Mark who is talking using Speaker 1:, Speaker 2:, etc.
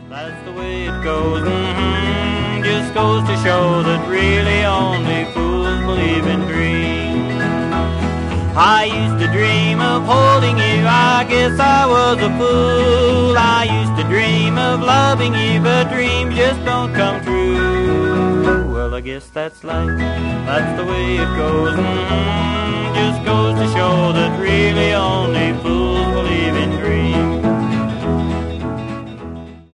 Speaker 1: That's the way it goes, just goes to show that really only fools believe in dreams. I used to dream of holding you, I guess I was a fool. I used to dream of loving you, but dreams just don't come true. Well, I guess that's life, that's the way it goes,